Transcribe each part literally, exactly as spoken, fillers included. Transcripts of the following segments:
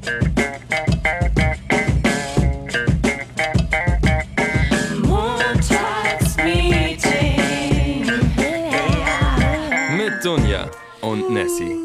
Mit Dunja und Nessie.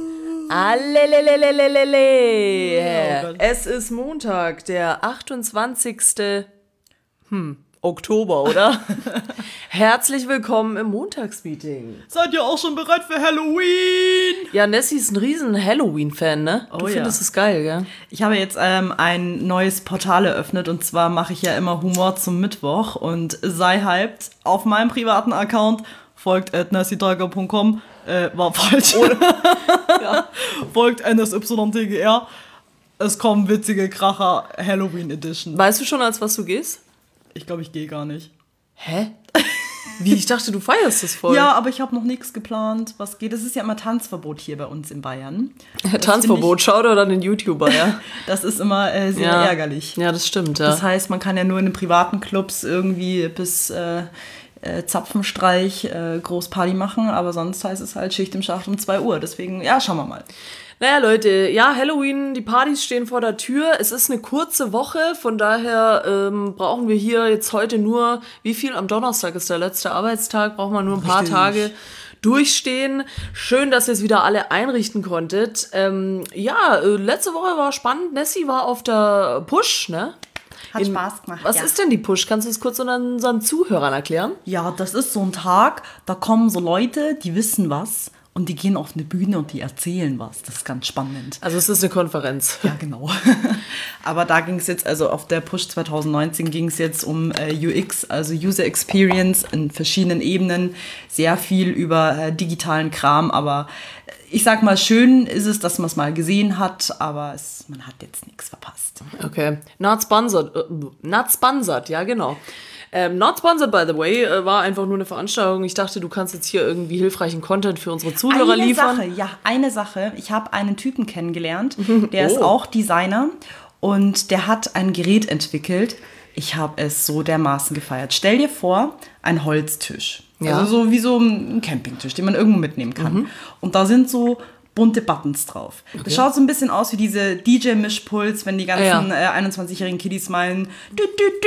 Allelelelelelele. Es ist Montag, der achtundzwanzigste Hm, Oktober, oder? Herzlich willkommen im Montagsmeeting. Seid ihr auch schon bereit für Halloween? Ja, Nessie ist ein riesen Halloween-Fan, ne? Du Oh, findest ja. es geil, gell? Ich habe jetzt ähm, ein neues Portal eröffnet und zwar mache ich ja immer Humor zum Mittwoch und sei hyped. Auf meinem privaten Account folgt at nessietiger punkt com, äh, war falsch. Ja. Folgt N S Y T G R. Es kommen witzige Kracher Halloween Edition. Weißt du schon, als was du gehst? Ich glaube, ich gehe gar nicht. Hä? Wie? Ich dachte, du feierst das voll. Ja, aber ich habe noch nichts geplant, was geht. Es ist ja immer Tanzverbot hier bei uns in Bayern. Das Tanzverbot, schau dir dann den YouTuber, ja. Das ist immer äh, sehr ja. ärgerlich. Ja, das stimmt, ja. Das heißt, man kann ja nur in den privaten Clubs irgendwie bis äh, äh, Zapfenstreich äh, groß Party machen, aber sonst heißt es halt Schicht im Schacht um zwei Uhr. Deswegen, ja, schauen wir mal. Naja, Leute, ja, Halloween, die Partys stehen vor der Tür. Es ist eine kurze Woche, von daher ähm, brauchen wir hier jetzt heute nur, wie viel? Am Donnerstag ist der letzte Arbeitstag, brauchen wir nur ein paar Richtig. Tage durchstehen. Schön, dass ihr es wieder alle einrichten konntet. Ähm, ja, äh, letzte Woche war spannend. Nessie war auf der Push, ne? Hat In- Spaß gemacht. Was ja. ist denn die Push? Kannst du es kurz unseren Zuhörern erklären? Ja, das ist so ein Tag, da kommen so Leute, die wissen was und die gehen auf eine Bühne und die erzählen was. Das ist ganz spannend. Also es ist eine Konferenz. Ja, genau. Aber da ging es jetzt, also auf der Push zwanzig neunzehn ging es jetzt um äh, U X, also User Experience in verschiedenen Ebenen. Sehr viel über äh, digitalen Kram, aber äh, ich sag mal, schön ist es, dass man es mal gesehen hat, aber es, man hat jetzt nichts verpasst. Okay. Not sponsored. Äh, not sponsored, ja, genau. Ähm, not sponsored, by the way, äh, war einfach nur eine Veranstaltung. Ich dachte, du kannst jetzt hier irgendwie hilfreichen Content für unsere Zuhörer eine liefern. Sache, ja, eine Sache. Ich habe einen Typen kennengelernt, der ist Oh. auch Designer und der hat ein Gerät entwickelt. Ich habe es so dermaßen gefeiert. Stell dir vor, ein Holztisch. Ja. Also so wie so ein Campingtisch, den man irgendwo mitnehmen kann. Und da sind so bunte Buttons drauf. Das schaut so ein bisschen aus wie diese D J-Mischpuls, wenn die ganzen Ah, ja. äh, einundzwanzigjährigen Kiddies meinen, du,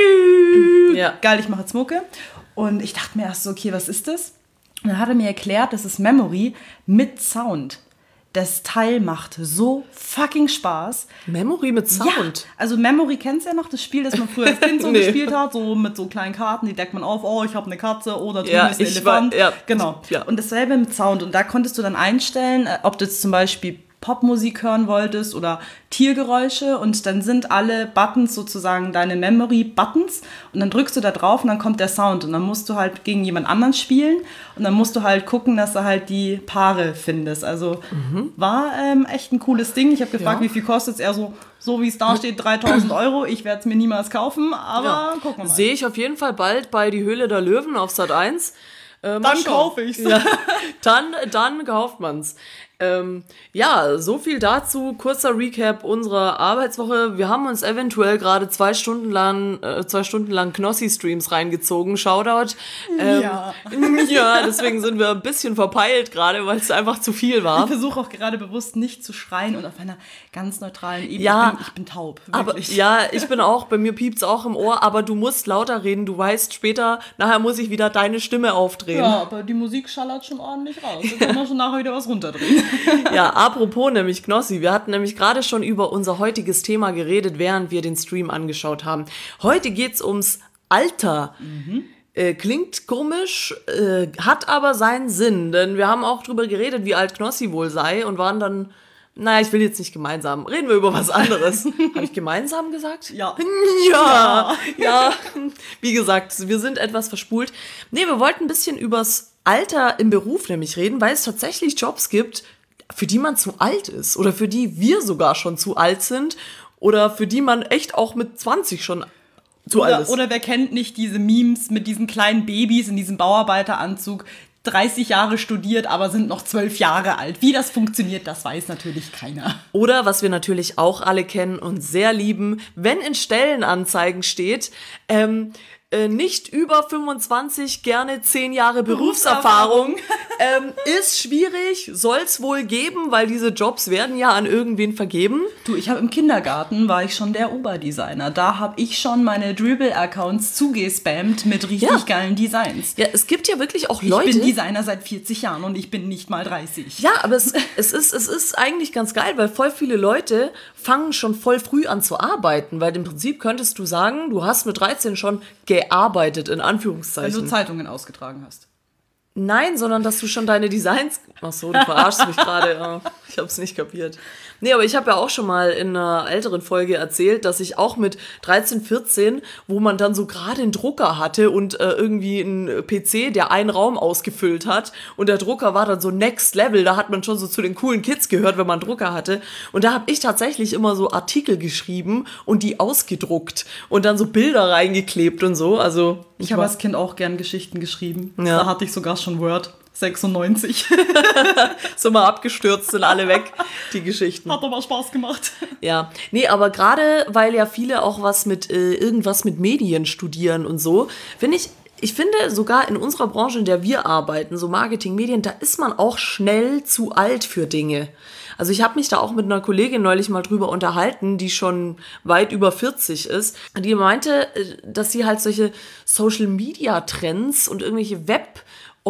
du, du. Ja. Geil, ich mache jetzt Mucke. Und ich dachte mir erst so, okay, was ist das? Und dann hat er mir erklärt, das ist Memory mit Sound. Das Teil macht so fucking Spaß. Memory mit Sound. Ja, also Memory kennst du ja noch, das Spiel, das man früher als Kind so Nee. gespielt hat, so mit so kleinen Karten, die deckt man auf, oh, ich habe eine Katze, oh, da drüben Ja, ist ein ich Elefant. war- ja. Genau. Ja. Und dasselbe mit Sound. Und da konntest du dann einstellen, äh, ob du jetzt zum Beispiel Popmusik hören wolltest oder Tiergeräusche und dann sind alle Buttons sozusagen deine Memory-Buttons und dann drückst du da drauf und dann kommt der Sound und dann musst du halt gegen jemand anderen spielen und dann musst du halt gucken, dass du halt die Paare findest. Also war ähm, echt ein cooles Ding. Ich habe gefragt, Ja. wie viel kostet es? Er so, so wie es da steht, dreitausend Euro. Ich werde es mir niemals kaufen, aber Ja. gucken wir mal. Sehe ich auf jeden Fall bald bei Die Höhle der Löwen auf Sat eins. Äh, mal Dann schauen. kaufe ich's. Ja, dann, dann kauft man's. Ähm, ja, so viel dazu. Kurzer Recap unserer Arbeitswoche. Wir haben uns eventuell gerade zwei Stunden lang, äh, zwei Stunden lang Knossi-Streams reingezogen. Shoutout. Ähm, Ja. Ja, deswegen sind wir ein bisschen verpeilt gerade, weil es einfach zu viel Ich war. versuche auch gerade bewusst nicht zu schreien und auf einer ganz neutralen Ebene. Ja, ich, bin, ich bin taub. Aber Wirklich. ja, ich bin auch, bei mir piept's auch im Ohr, aber du musst lauter reden. Du weißt später, nachher muss ich wieder deine Stimme aufdrehen. Ja, aber die Musik schallert schon ordentlich raus. Da können wir schon nachher wieder was runterdrehen. Ja, apropos nämlich Knossi, wir hatten nämlich gerade schon über unser heutiges Thema geredet, während wir den Stream angeschaut haben. Heute geht's ums Alter. Äh, klingt komisch, äh, hat aber seinen Sinn, denn wir haben auch drüber geredet, wie alt Knossi wohl sei und waren dann, naja, ich will jetzt nicht gemeinsam, reden wir über was anderes. Habe ich gemeinsam gesagt? Ja. Ja, ja, wie gesagt, wir sind etwas verspult. Nee, wir wollten ein bisschen übers Alter im Beruf nämlich reden, weil es tatsächlich Jobs gibt, für die man zu alt ist oder für die wir sogar schon zu alt sind oder für die man echt auch mit zwanzig schon zu alt Oder, ist. oder wer kennt nicht diese Memes mit diesen kleinen Babys in diesem Bauarbeiteranzug, dreißig Jahre studiert, aber sind noch zwölf Jahre alt. Wie das funktioniert, das weiß natürlich keiner. Oder, was wir natürlich auch alle kennen und sehr lieben, wenn in Stellenanzeigen steht, ähm, äh, nicht über fünfundzwanzig, gerne zehn Jahre Berufserfahrung. ähm, ist schwierig, soll es wohl geben, weil diese Jobs werden ja an irgendwen vergeben. Du, ich habe im Kindergarten, war ich schon der Oberdesigner. Da habe ich schon meine Dribble-Accounts zugespammt mit richtig Ja. geilen Designs. Ja, es gibt ja wirklich auch Leute... Ich bin Designer seit vierzig Jahren und ich bin nicht mal dreißig. Ja, aber es, es, ist, es ist eigentlich ganz geil, weil voll viele Leute fangen schon voll früh an zu arbeiten, weil im Prinzip könntest du sagen, du hast mit dreizehn schon gearbeitet, in Wenn Anführungszeichen. du Zeitungen ausgetragen hast. Nein, sondern dass du schon deine Designs... Ach so, du verarschst mich gerade. Ja, ich hab's nicht kapiert. Nee, aber ich habe ja auch schon mal in einer älteren Folge erzählt, dass ich auch mit dreizehn, vierzehn, wo man dann so gerade einen Drucker hatte und äh, irgendwie einen P C, der einen Raum ausgefüllt hat und der Drucker war dann so Next Level, da hat man schon so zu den coolen Kids gehört, wenn man einen Drucker hatte. Und da habe ich tatsächlich immer so Artikel geschrieben und die ausgedruckt und dann so Bilder reingeklebt und so. Also Ich habe als Kind auch gern Geschichten geschrieben. Ja. Da hatte ich sogar schon Word. sechsundneunzig. so mal abgestürzt, sind alle weg, die Geschichten. Hat aber Spaß gemacht. Ja, nee, aber gerade, weil ja viele auch was mit, äh, irgendwas mit Medien studieren und so, finde ich, ich finde sogar in unserer Branche, in der wir arbeiten, so Marketing, Medien, da ist man auch schnell zu alt für Dinge. Also ich habe mich da auch mit einer Kollegin neulich mal drüber unterhalten, die schon weit über vierzig ist. Die meinte, dass sie halt solche Social-Media-Trends und irgendwelche Web-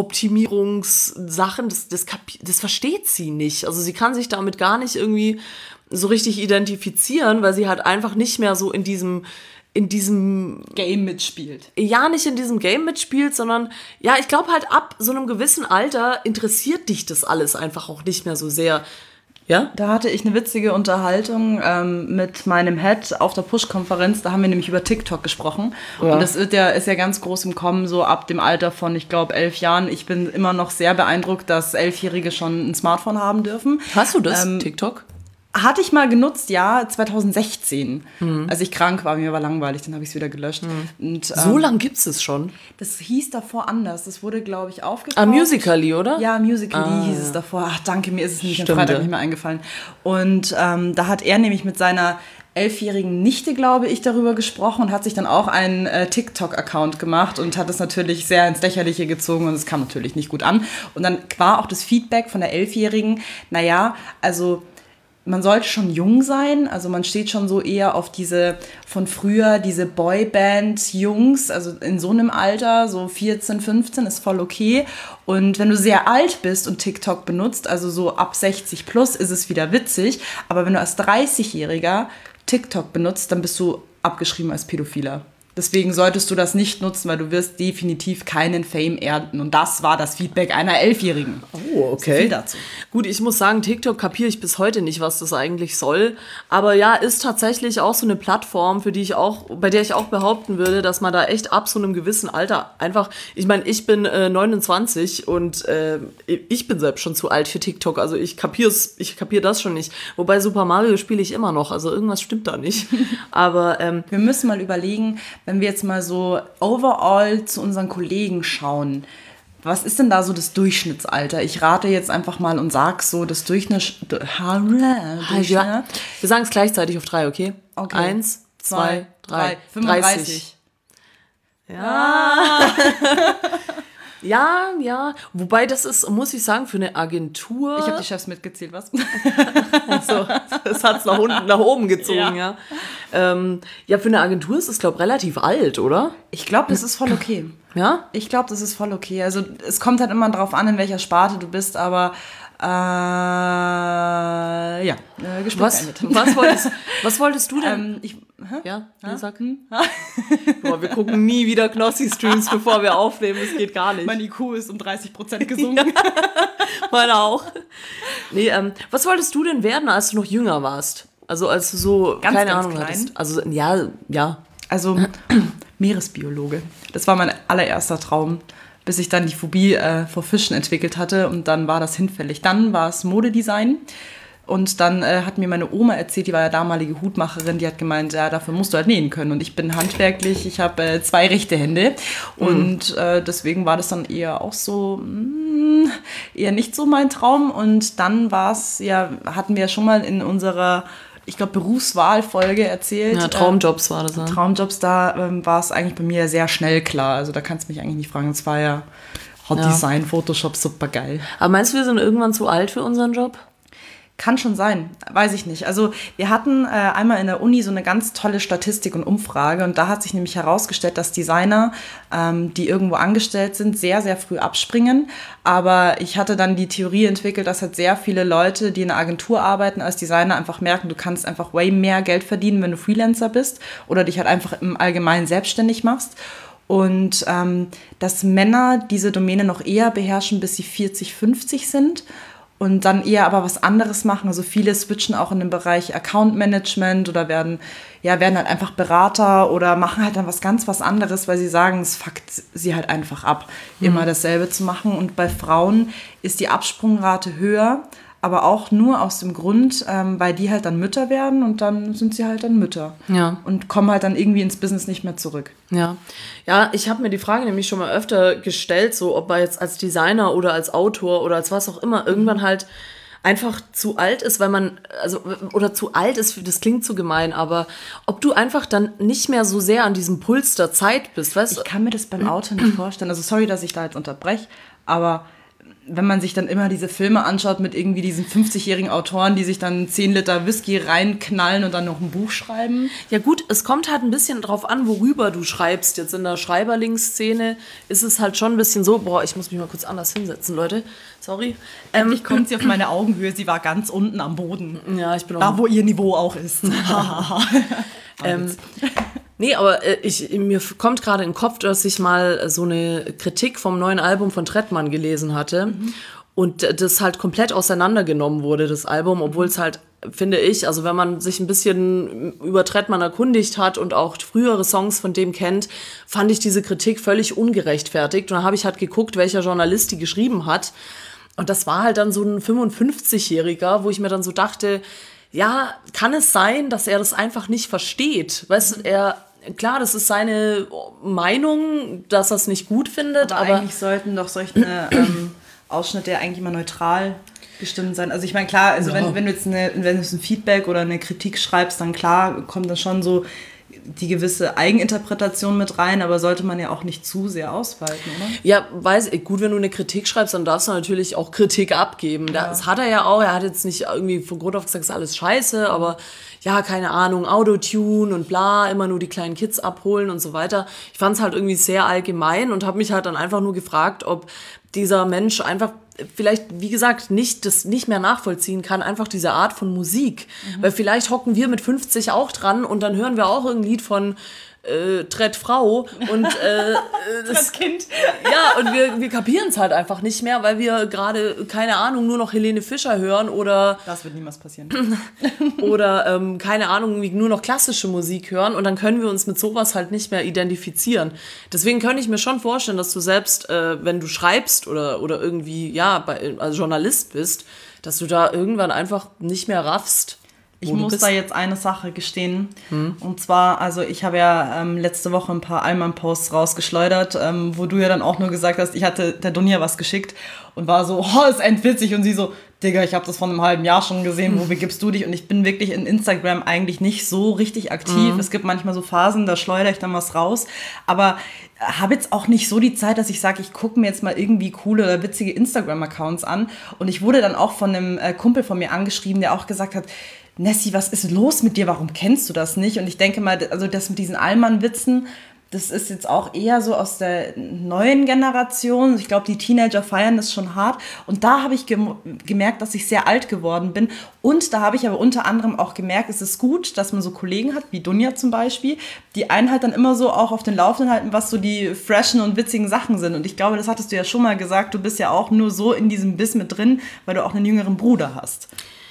Optimierungssachen, das, das, das versteht sie nicht. Also sie kann sich damit gar nicht irgendwie so richtig identifizieren, weil sie halt einfach nicht mehr so in diesem, in diesem Game mitspielt. Ja, nicht in diesem Game mitspielt, sondern ja, ich glaube halt ab so einem gewissen Alter interessiert dich das alles einfach auch nicht mehr so sehr. Ja? Da hatte ich eine witzige Unterhaltung ähm, mit meinem Head auf der Push-Konferenz. Da haben wir nämlich über TikTok gesprochen. Ja. Und das ist ja, ist ja ganz groß im Kommen, so ab dem Alter von, ich glaube, elf Jahren. Ich bin immer noch sehr beeindruckt, dass Elfjährige schon ein Smartphone haben dürfen. Hast du das, Ähm, TikTok? Hatte ich mal genutzt, ja, zwanzig sechzehn. Mhm. Als ich krank war, mir war langweilig, dann habe ich es wieder gelöscht. Mhm. Und, ähm, So lang gibt's es schon. das hieß davor anders. Das wurde, glaube ich, aufgekauft. Ah, Musical.ly, oder? Ja, Musical.ly Ah, hieß es davor. Ach, danke, mir ist es nämlich am Stimmt, Freitag ja. nicht mehr eingefallen. Und ähm, da hat er nämlich mit seiner elfjährigen Nichte, glaube ich, darüber gesprochen und hat sich dann auch einen äh, TikTok-Account gemacht und hat es natürlich sehr ins Lächerliche gezogen und es kam natürlich nicht gut an. Und dann war auch das Feedback von der Elfjährigen, naja, also man sollte schon jung sein, also man steht schon so eher auf diese von früher, diese Boyband-Jungs, also in so einem Alter, so vierzehn, fünfzehn ist voll okay. Und wenn du sehr alt bist und TikTok benutzt, also so ab sechzig plus, ist es wieder witzig. Aber wenn du als dreißigjähriger TikTok benutzt, dann bist du abgeschrieben als Pädophiler. Deswegen solltest du das nicht nutzen, weil du wirst definitiv keinen Fame ernten. Und das war das Feedback einer Elfjährigen. Oh, okay. So viel dazu. Gut, ich muss sagen, TikTok kapiere ich bis heute nicht, was das eigentlich soll. Aber ja, ist tatsächlich auch so eine Plattform, für die ich auch, bei der ich auch behaupten würde, dass man da echt ab so einem gewissen Alter einfach, ich meine, ich bin äh, neunundzwanzig und äh, ich bin selbst schon zu alt für TikTok. Also ich kapier's, ich kapiere das schon nicht. Wobei Super Mario spiele ich immer noch, also irgendwas stimmt da nicht. Aber ähm, Wir müssen mal überlegen, wenn wir jetzt mal so overall zu unseren Kollegen schauen, was ist denn da so das Durchschnittsalter? Ich rate jetzt einfach mal und sag so, das Durchschnitt... Durchschnitt ja, wir sagen es gleichzeitig auf drei, okay? Okay. Eins, zwei, drei, fünfunddreißig. dreißig. Ja. Ja, ja. Wobei das ist, muss ich sagen, für eine Agentur. Ich habe die Chefs mitgezählt, was? so, das hat's nach unten, nach oben gezogen, ja. Ja, ähm, ja für eine Agentur ist es, glaube ich, relativ alt, oder? Ich glaube, das ist voll okay. Ja? Ich glaube, das ist voll okay. Also es kommt halt immer drauf an, in welcher Sparte du bist, aber äh, ja, äh, Gespräch Was, beendet. was, wolltest, was wolltest du denn? ähm, ich, hä? Ja, Ja? ja, sag. Boah, wir gucken nie wieder Knossi-Streams, bevor wir aufnehmen. Das geht gar nicht. Mein I Q ist um dreißig Prozent gesunken. Meine auch. Nee, ähm, was wolltest du denn werden, als du noch jünger warst? Also als du so, Ganz, keine ganz Ahnung klein? hattest. Also, ja, ja. Also Meeresbiologe. Das war mein allererster Traum, bis ich dann die Phobie äh, vor Fischen entwickelt hatte und dann war das hinfällig. Dann war es Modedesign und dann äh, hat mir meine Oma erzählt, die war ja damalige Hutmacherin, die hat gemeint, ja, dafür musst du halt nähen können und ich bin handwerklich, ich habe äh, zwei rechte Hände und äh, deswegen war das dann eher auch so, mh, eher nicht so mein Traum und dann war es, ja, hatten wir ja schon mal in unserer ich glaube, Berufswahlfolge erzählt. Ja, Traumjobs war das. Ja. Traumjobs, da ähm, war es eigentlich bei mir sehr schnell klar. Also da kannst du mich eigentlich nicht fragen. Es war ja Hot Ja. Design, Photoshop, super geil. Aber meinst du, wir sind irgendwann zu alt für unseren Job? Kann schon sein, weiß ich nicht. Also wir hatten äh, einmal in der Uni so eine ganz tolle Statistik und Umfrage und da hat sich nämlich herausgestellt, dass Designer, ähm, die irgendwo angestellt sind, sehr, sehr früh abspringen. Aber ich hatte dann die Theorie entwickelt, dass halt sehr viele Leute, die in einer Agentur arbeiten, als Designer einfach merken, du kannst einfach way mehr Geld verdienen, wenn du Freelancer bist oder dich halt einfach im Allgemeinen selbstständig machst. Und ähm, dass Männer diese Domäne noch eher beherrschen, bis sie vierzig, fünfzig sind. Und dann eher aber was anderes machen. Also viele switchen auch in den Bereich Account Management oder werden, ja, werden halt einfach Berater oder machen halt dann was ganz was anderes, weil sie sagen, es fuckt sie halt einfach ab, mhm. immer dasselbe zu machen. Und bei Frauen ist die Absprungrate höher, aber auch nur aus dem Grund, ähm, weil die halt dann Mütter werden und dann sind sie halt dann Mütter. Ja. Und kommen halt dann irgendwie ins Business nicht mehr zurück. Ja, ja, ich habe mir die Frage nämlich schon mal öfter gestellt, so ob er jetzt als Designer oder als Autor oder als was auch immer irgendwann halt einfach zu alt ist, weil man, also, oder zu alt ist, das klingt zu gemein, aber ob du einfach dann nicht mehr so sehr an diesem Puls der Zeit bist, weißt du? Ich kann mir das beim Autor nicht vorstellen. Also sorry, dass ich da jetzt unterbreche, aber wenn man sich dann immer diese Filme anschaut mit irgendwie diesen fünfzigjährigen Autoren, die sich dann zehn Liter Whisky reinknallen und dann noch ein Buch schreiben. Ja gut, es kommt halt ein bisschen drauf an, worüber du schreibst. Jetzt in der Schreiberlingsszene ist es halt schon ein bisschen so, boah, ich muss mich mal kurz anders hinsetzen, Leute. Sorry. Ähm, Endlich kommt sie auf meine Augenhöhe, sie war ganz unten am Boden. Ja, ich bin auch... Da, wo ihr Niveau auch ist. ähm, nee, aber äh, ich, mir kommt gerade in den Kopf, dass ich mal so eine Kritik vom neuen Album von Trettmann gelesen hatte mhm. und das halt komplett auseinandergenommen wurde, das Album, obwohl es halt, finde ich, also wenn man sich ein bisschen über Trettmann erkundigt hat und auch frühere Songs von dem kennt, fand ich diese Kritik völlig ungerechtfertigt. Und dann habe ich halt geguckt, welcher Journalist die geschrieben hat. Und das war halt dann so ein fünfundfünfzigjähriger, wo ich mir dann so dachte, ja, kann es sein, dass er das einfach nicht versteht? Weißt du, er, klar, das ist seine Meinung, dass er es nicht gut findet, aber, aber eigentlich sollten doch solche ähm, Ausschnitte ja eigentlich immer neutral gestimmt sein. Also ich meine, klar, also ja. wenn, wenn du jetzt eine, wenn du ein Feedback oder eine Kritik schreibst, dann klar kommt da schon so die gewisse Eigeninterpretation mit rein, aber sollte man ja auch nicht zu sehr ausweiten, oder? Ja, weiß ich, gut, wenn du eine Kritik schreibst, dann darfst du natürlich auch Kritik abgeben. Ja. Das hat er ja auch, er hat jetzt nicht irgendwie von Grund auf gesagt, ist alles scheiße, aber ja, keine Ahnung, Autotune und bla, immer nur die kleinen Kids abholen und so weiter. Ich fand es halt irgendwie sehr allgemein und habe mich halt dann einfach nur gefragt, ob dieser Mensch einfach vielleicht, wie gesagt, nicht das nicht mehr nachvollziehen kann, einfach diese Art von Musik. Mhm. Weil vielleicht hocken wir mit fünfzig auch dran und dann hören wir auch irgendein Lied von äh, Trett Frau und äh, das Kind. Ja, und wir, wir kapieren es halt einfach nicht mehr, weil wir gerade, keine Ahnung, nur noch Helene Fischer hören oder... Das wird niemals passieren. oder, ähm, keine Ahnung, nur noch klassische Musik hören und dann können wir uns mit sowas halt nicht mehr identifizieren. Deswegen könnte ich mir schon vorstellen, dass du selbst, äh, wenn du schreibst oder, oder irgendwie, ja, bei, als Journalist bist, dass du da irgendwann einfach nicht mehr raffst. Ich muss da jetzt eine Sache gestehen. Hm. Und zwar, also ich habe ja ähm, letzte Woche ein paar Allmann-Posts rausgeschleudert, ähm, wo du ja dann auch nur gesagt hast, ich hatte der Dunja was geschickt und war so, oh, ist endwitzig. Und sie so, Digga, ich habe das vor einem halben Jahr schon gesehen, wo begibst du dich? Und ich bin wirklich in Instagram eigentlich nicht so richtig aktiv. Mhm. Es gibt manchmal so Phasen, da schleudere ich dann was raus. Aber habe jetzt auch nicht so die Zeit, dass ich sage, ich gucke mir jetzt mal irgendwie coole oder witzige Instagram-Accounts an. Und ich wurde dann auch von einem äh, Kumpel von mir angeschrieben, der auch gesagt hat, Nessie, was ist los mit dir? Warum kennst du das nicht? Und ich denke mal, also das mit diesen Allmann-Witzen, das ist jetzt auch eher so aus der neuen Generation. Ich glaube, die Teenager feiern das schon hart. Und da habe ich gem- gemerkt, dass ich sehr alt geworden bin. Und da habe ich aber unter anderem auch gemerkt, es ist gut, dass man so Kollegen hat, wie Dunja zum Beispiel, die einen halt dann immer so auch auf den Laufenden halten, was so die freshen und witzigen Sachen sind. Und ich glaube, das hattest du ja schon mal gesagt, du bist ja auch nur so in diesem Biss mit drin, weil du auch einen jüngeren Bruder hast.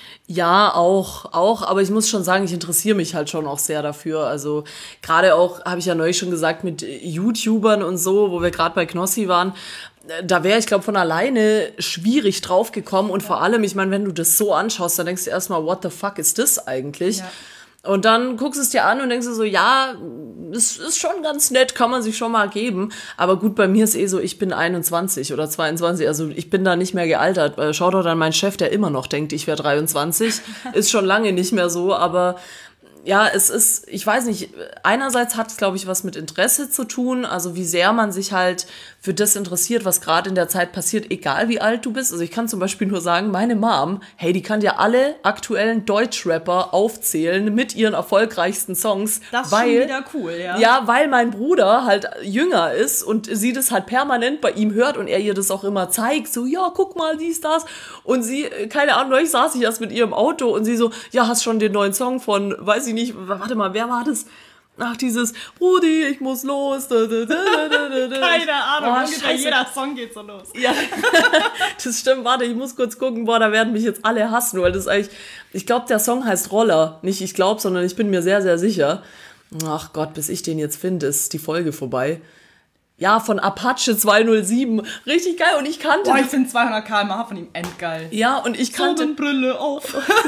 Ja, auch, auch, aber ich muss schon sagen, ich interessiere mich halt schon auch sehr dafür. Also gerade auch, habe ich ja neulich schon gesagt, mit YouTubern und so, wo wir gerade bei Knossi waren, da wäre ich, glaube von alleine schwierig drauf gekommen. Und vor allem, ich meine, wenn du das so anschaust, dann denkst du erstmal, what the fuck ist das eigentlich? Ja. Und dann guckst du es dir an und denkst du so, ja, das ist schon ganz nett, kann man sich schon mal geben. Aber gut, bei mir ist eh so, ich bin einundzwanzig oder zweiundzwanzig, also ich bin da nicht mehr gealtert. Schau doch dann meinen Chef, der immer noch denkt, ich wäre dreiundzwanzig, ist schon lange nicht mehr so, aber ja, es ist, ich weiß nicht, einerseits hat es, glaube ich, was mit Interesse zu tun, also wie sehr man sich halt für das interessiert, was gerade in der Zeit passiert, egal wie alt du bist. Also ich kann zum Beispiel nur sagen, meine Mom, hey, die kann dir alle aktuellen Deutschrapper aufzählen mit ihren erfolgreichsten Songs. Das ist weil, schon wieder cool, ja. Ja, weil mein Bruder halt jünger ist und sie das halt permanent bei ihm hört und er ihr das auch immer zeigt, so, ja, guck mal, dies, das. Und sie, keine Ahnung, neulich saß ich erst mit ihr im Auto und sie so, ja, hast schon den neuen Song von, weiß ich nicht, warte mal, wer war das? Ach, dieses Rudi, ich muss los. Da, da, da, da, da. Keine Ahnung, oh, ungefähr jeder Song geht so los. Ja, das stimmt. Warte, ich muss kurz gucken. Boah, da werden mich jetzt alle hassen, weil das eigentlich, ich glaube, der Song heißt Roller. Nicht ich glaube, sondern ich bin mir sehr, sehr sicher. Ach Gott, bis ich den jetzt finde, ist die Folge vorbei. Ja, von Apache zweihundertsieben. Richtig geil. Und ich kannte... Boah, ich finde zweihundert Kilometer pro Stunde von ihm endgeil. Ja, und ich kannte... Brille auf.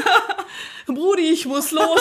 Brudi, ich muss los.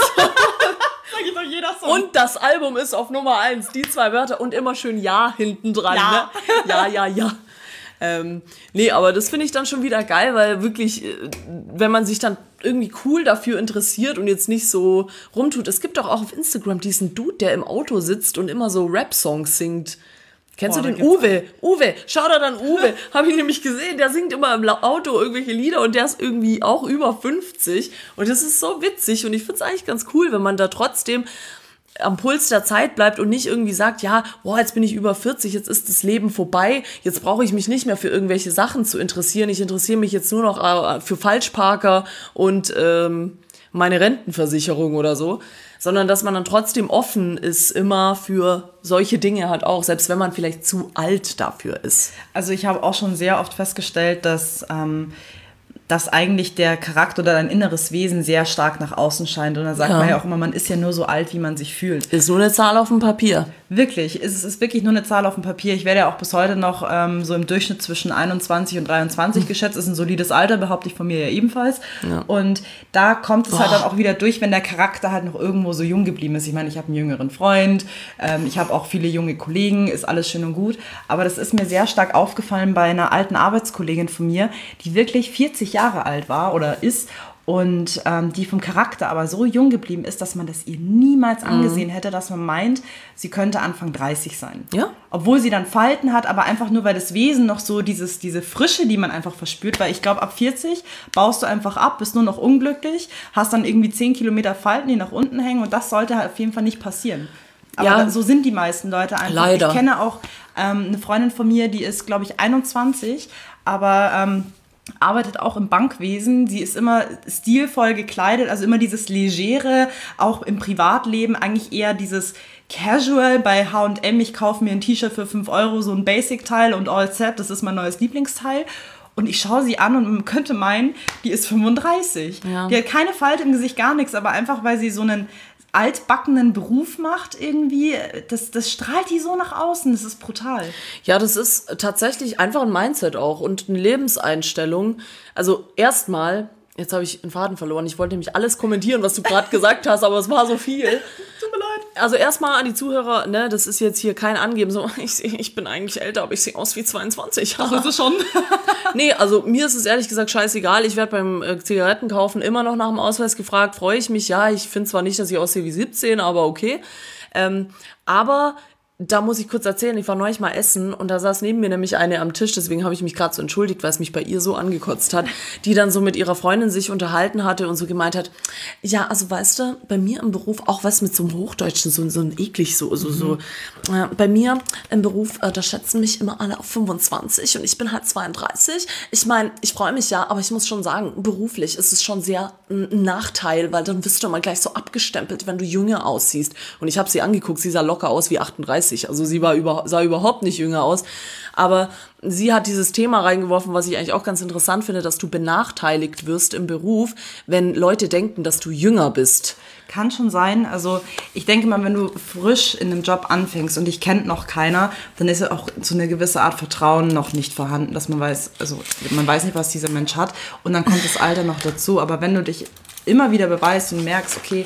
Sag ich doch jeder Song. Und das Album ist auf Nummer eins. Die zwei Wörter und immer schön Ja hinten dran. Ja. Ne? Ja, ja, ja. Ähm, nee, aber das finde ich dann schon wieder geil, weil wirklich, wenn man sich dann irgendwie cool dafür interessiert und jetzt nicht so rumtut. Es gibt doch auch auf Instagram diesen Dude, der im Auto sitzt und immer so Rap-Songs singt. Kennst Boah, du den? Uwe, Uwe, schau da dann Uwe, habe ich nämlich gesehen, der singt immer im Auto irgendwelche Lieder und der ist irgendwie auch über fünfzig und das ist so witzig und ich finde es eigentlich ganz cool, wenn man da trotzdem am Puls der Zeit bleibt und nicht irgendwie sagt, ja, boah, jetzt bin ich über vierzig, jetzt ist das Leben vorbei, jetzt brauche ich mich nicht mehr für irgendwelche Sachen zu interessieren, ich interessiere mich jetzt nur noch für Falschparker und ähm, meine Rentenversicherung oder so, sondern dass man dann trotzdem offen ist immer für solche Dinge halt auch, selbst wenn man vielleicht zu alt dafür ist. Also ich habe auch schon sehr oft festgestellt, dass, ähm, dass eigentlich der Charakter oder dein inneres Wesen sehr stark nach außen scheint. Und da sagt Ja. man ja auch immer, man ist ja nur so alt, wie man sich fühlt. Ist nur eine Zahl auf dem Papier. Wirklich, es ist wirklich nur eine Zahl auf dem Papier. Ich werde ja auch bis heute noch ähm, so im Durchschnitt zwischen einundzwanzig und dreiundzwanzig geschätzt. Das ist ein solides Alter, behaupte ich von mir ja ebenfalls. Ja. Und da kommt es Boah. halt dann auch wieder durch, wenn der Charakter halt noch irgendwo so jung geblieben ist. Ich meine, ich habe einen jüngeren Freund, ähm, ich habe auch viele junge Kollegen, ist alles schön und gut. Aber das ist mir sehr stark aufgefallen bei einer alten Arbeitskollegin von mir, die wirklich vierzig Jahre alt war oder ist. Und ähm, die vom Charakter aber so jung geblieben ist, dass man das ihr niemals angesehen hätte, dass man meint, sie könnte Anfang dreißig sein. Ja. Obwohl sie dann Falten hat, aber einfach nur, weil das Wesen noch so dieses, diese Frische, die man einfach verspürt, weil ich glaube, ab vierzig baust du einfach ab, bist nur noch unglücklich, hast dann irgendwie zehn Kilometer Falten, die nach unten hängen und das sollte halt auf jeden Fall nicht passieren. Aber Ja. da, so sind die meisten Leute einfach. Leider. Ich kenne auch ähm, eine Freundin von mir, die ist, glaube ich, einundzwanzig, aber... Ähm, arbeitet auch im Bankwesen. Sie ist immer stilvoll gekleidet, also immer dieses Legere, auch im Privatleben eigentlich eher dieses Casual bei H und M. Ich kaufe mir ein T-Shirt für fünf Euro, so ein Basic-Teil und All Set, das ist mein neues Lieblingsteil. Und ich schaue sie an und man könnte meinen, die ist fünfunddreißig. Ja. Die hat keine Falte im Gesicht, gar nichts, aber einfach, weil sie so einen altbackenen Beruf macht irgendwie, das, das strahlt die so nach außen, das ist brutal. Ja, das ist tatsächlich einfach ein Mindset auch und eine Lebenseinstellung. Also erstmal, jetzt habe ich den Faden verloren, ich wollte nämlich alles kommentieren, was du gerade gesagt hast, aber es war so viel. Tut mir leid. Also erstmal an die Zuhörer, ne, das ist jetzt hier kein Angeben, so ich, seh, ich bin eigentlich älter, aber ich sehe aus wie zweiundzwanzig. Ach, ist es schon? Nee, also mir ist es ehrlich gesagt scheißegal. Ich werde beim äh, Zigarettenkaufen immer noch nach dem Ausweis gefragt. Freue ich mich, ja. Ich finde zwar nicht, dass ich aussehe wie siebzehn, aber okay. Ähm, aber da muss ich kurz erzählen, ich war neulich mal essen und da saß neben mir nämlich eine am Tisch, deswegen habe ich mich gerade so entschuldigt, weil es mich bei ihr so angekotzt hat, die dann so mit ihrer Freundin sich unterhalten hatte und so gemeint hat, ja, also weißt du, bei mir im Beruf, auch was mit so einem Hochdeutschen, so, so ein eklig, so, so, so, äh, bei mir im Beruf, äh, da schätzen mich immer alle auf fünfundzwanzig und ich bin halt zweiunddreißig. Ich meine, ich freue mich ja, aber ich muss schon sagen, beruflich ist es schon sehr ein Nachteil, weil dann wirst du immer gleich so abgestempelt, wenn du jünger aussiehst. Und ich habe sie angeguckt, sie sah locker aus wie achtunddreißig. Also sie war über, sah überhaupt nicht jünger aus. Aber sie hat dieses Thema reingeworfen, was ich eigentlich auch ganz interessant finde, dass du benachteiligt wirst im Beruf, wenn Leute denken, dass du jünger bist. Kann schon sein. Also ich denke mal, wenn du frisch in einem Job anfängst und dich kennt noch keiner, dann ist ja auch so eine gewisse Art Vertrauen noch nicht vorhanden, dass man weiß, also man weiß nicht, was dieser Mensch hat und dann kommt das Alter noch dazu. Aber wenn du dich immer wieder beweist und merkst, okay,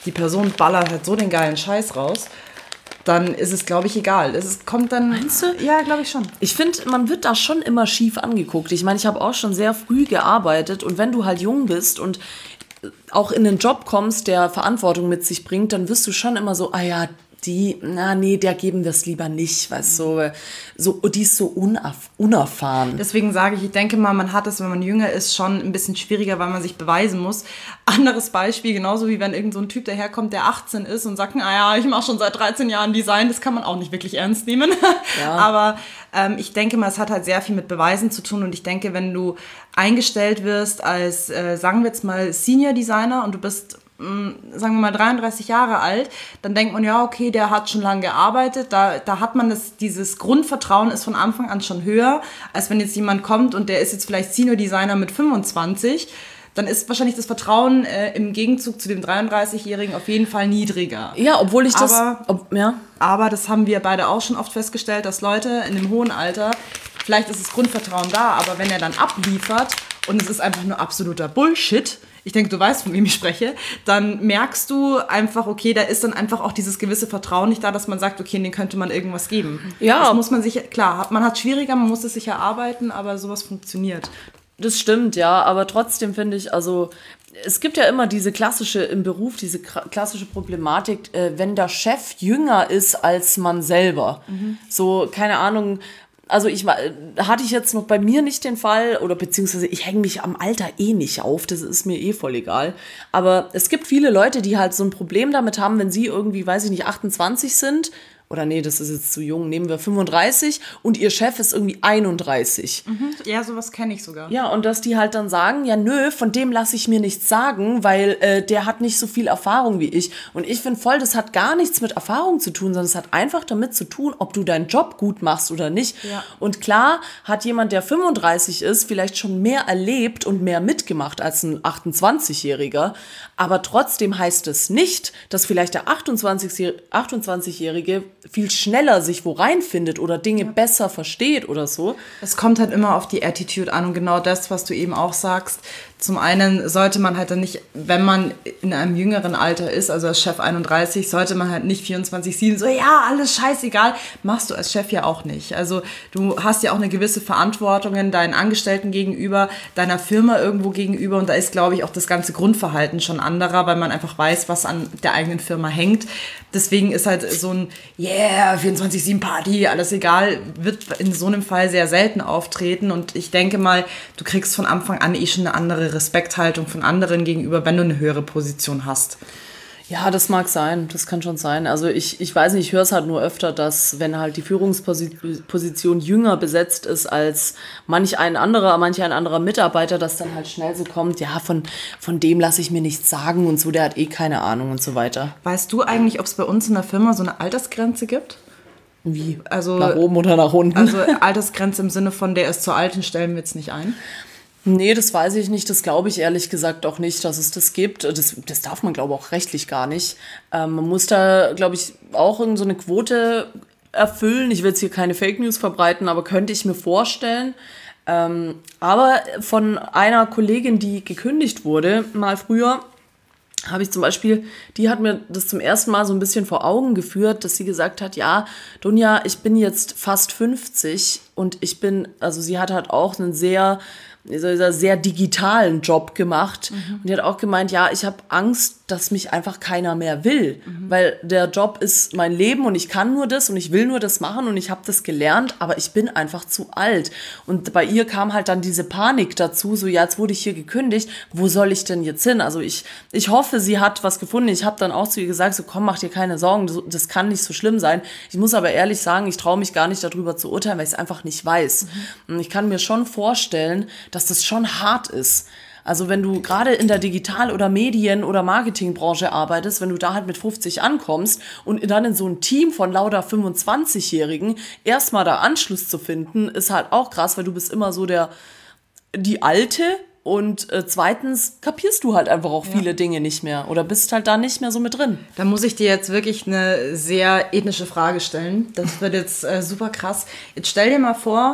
die Person ballert halt so den geilen Scheiß raus, dann ist es, glaube ich, egal. Es ist, kommt dann... Meinst du? Ja, glaube ich schon. Ich finde, man wird da schon immer schief angeguckt. Ich meine, ich habe auch schon sehr früh gearbeitet und wenn du halt jung bist und auch in einen Job kommst, der Verantwortung mit sich bringt, dann wirst du schon immer so, ah ja, die, na nee, der geben wir es lieber nicht, weißt du, so, so, die ist so unerf- unerfahren. Deswegen sage ich, ich denke mal, man hat es, wenn man jünger ist, schon ein bisschen schwieriger, weil man sich beweisen muss. Anderes Beispiel, genauso wie wenn irgend so ein Typ daherkommt, der achtzehn ist und sagt, naja, ich mache schon seit dreizehn Jahren Design, das kann man auch nicht wirklich ernst nehmen. Ja. Aber ähm, ich denke mal, es hat halt sehr viel mit Beweisen zu tun und ich denke, wenn du eingestellt wirst als, äh, sagen wir jetzt mal, Senior Designer und du bist sagen wir mal dreiunddreißig Jahre alt, dann denkt man, ja, okay, der hat schon lange gearbeitet, da, da hat man das, dieses Grundvertrauen ist von Anfang an schon höher, als wenn jetzt jemand kommt und der ist jetzt vielleicht Senior Designer mit fünfundzwanzig, dann ist wahrscheinlich das Vertrauen äh, im Gegenzug zu dem dreiunddreißigjährigen auf jeden Fall niedriger. Ja, obwohl ich das... Aber, ob, ja. aber das haben wir beide auch schon oft festgestellt, dass Leute in dem hohen Alter, vielleicht ist das Grundvertrauen da, aber wenn er dann abliefert und es ist einfach nur absoluter Bullshit, ich denke, du weißt, von wem ich spreche, dann merkst du einfach, okay, da ist dann einfach auch dieses gewisse Vertrauen nicht da, dass man sagt, okay, denen könnte man irgendwas geben. Ja. Das muss man sich, klar, man hat schwieriger, man muss es sich erarbeiten, aber sowas funktioniert. Das stimmt, ja, aber trotzdem finde ich, also es gibt ja immer diese klassische im Beruf, diese klassische Problematik, äh, wenn der Chef jünger ist als man selber. Mhm. So, keine Ahnung, also ich hatte ich jetzt noch bei mir nicht den Fall oder beziehungsweise ich hänge mich am Alter eh nicht auf, das ist mir eh voll egal. Aber es gibt viele Leute, die halt so ein Problem damit haben, wenn sie irgendwie, weiß ich nicht, achtundzwanzig sind. Oder nee, das ist jetzt zu jung, nehmen wir fünfunddreißig und ihr Chef ist irgendwie einunddreißig. Mhm. Ja, sowas kenne ich sogar. Ja, und dass die halt dann sagen, ja nö, von dem lasse ich mir nichts sagen, weil äh, der hat nicht so viel Erfahrung wie ich. Und ich finde voll, das hat gar nichts mit Erfahrung zu tun, sondern es hat einfach damit zu tun, ob du deinen Job gut machst oder nicht. Ja. Und klar hat jemand, der fünfunddreißig ist, vielleicht schon mehr erlebt und mehr mitgemacht als ein achtundzwanzigjähriger. Aber trotzdem heißt es nicht, dass vielleicht der achtundzwanzigjährige viel schneller sich wo reinfindet oder Dinge ja. besser versteht oder so. Es kommt halt immer auf die Attitude an und genau das, was du eben auch sagst. Zum einen sollte man halt dann nicht, wenn man in einem jüngeren Alter ist, also als Chef einunddreißig, sollte man halt nicht vierundzwanzig sieben so, ja, alles scheißegal, machst du als Chef ja auch nicht. Also du hast ja auch eine gewisse Verantwortung deinen Angestellten gegenüber, deiner Firma irgendwo gegenüber und da ist, glaube ich, auch das ganze Grundverhalten schon anderer, weil man einfach weiß, was an der eigenen Firma hängt. Deswegen ist halt so ein, yeah, vierundzwanzig sieben Party, alles egal, wird in so einem Fall sehr selten auftreten und ich denke mal, du kriegst von Anfang an eh schon eine andere Respekthaltung von anderen gegenüber, wenn du eine höhere Position hast. Ja, das mag sein, das kann schon sein. Also ich, ich weiß nicht, ich höre es halt nur öfter, dass wenn halt die Führungsposition jünger besetzt ist als manch ein anderer, manch ein anderer Mitarbeiter, dass dann halt schnell so kommt, ja, von, von dem lasse ich mir nichts sagen und so, der hat eh keine Ahnung und so weiter. Weißt du eigentlich, ob es bei uns in der Firma so eine Altersgrenze gibt? Wie? Also, nach oben oder nach unten? Also Altersgrenze im Sinne von, der ist zu alt, den stellen wir jetzt nicht ein? Nee, das weiß ich nicht. Das glaube ich ehrlich gesagt auch nicht, dass es das gibt. Das, das darf man, glaube ich, auch rechtlich gar nicht. Ähm, man muss da, glaube ich, auch irgend so eine Quote erfüllen. Ich will jetzt hier keine Fake News verbreiten, aber könnte ich mir vorstellen. Ähm, aber von einer Kollegin, die gekündigt wurde, mal früher, habe ich zum Beispiel, die hat mir das zum ersten Mal so ein bisschen vor Augen geführt, dass sie gesagt hat, ja, Dunja, ich bin jetzt fast fünfzig und ich bin, also sie hat halt auch einen sehr... dieser sehr digitalen Job gemacht. Mhm. Und die hat auch gemeint, ja, ich habe Angst, dass mich einfach keiner mehr will, mhm. weil der Job ist mein Leben und ich kann nur das und ich will nur das machen und ich habe das gelernt, aber ich bin einfach zu alt. Und bei ihr kam halt dann diese Panik dazu, so ja, jetzt wurde ich hier gekündigt, wo soll ich denn jetzt hin? Also ich, ich hoffe, sie hat was gefunden. Ich habe dann auch zu ihr gesagt, so komm, mach dir keine Sorgen, das, das kann nicht so schlimm sein. Ich muss aber ehrlich sagen, ich traue mich gar nicht darüber zu urteilen, weil ich es einfach nicht weiß. Mhm. Und ich kann mir schon vorstellen, dass das schon hart ist. Also wenn du gerade in der Digital- oder Medien- oder Marketingbranche arbeitest, wenn du da halt mit fünfzig ankommst und dann in so ein Team von lauter fünfundzwanzigjährigen erstmal da Anschluss zu finden, ist halt auch krass, weil du bist immer so der, die Alte und äh, zweitens kapierst du halt einfach auch viele ja. Dinge nicht mehr oder bist halt da nicht mehr so mit drin. Da muss ich dir jetzt wirklich eine sehr ethnische Frage stellen. Das wird jetzt äh, super krass. Jetzt stell dir mal vor,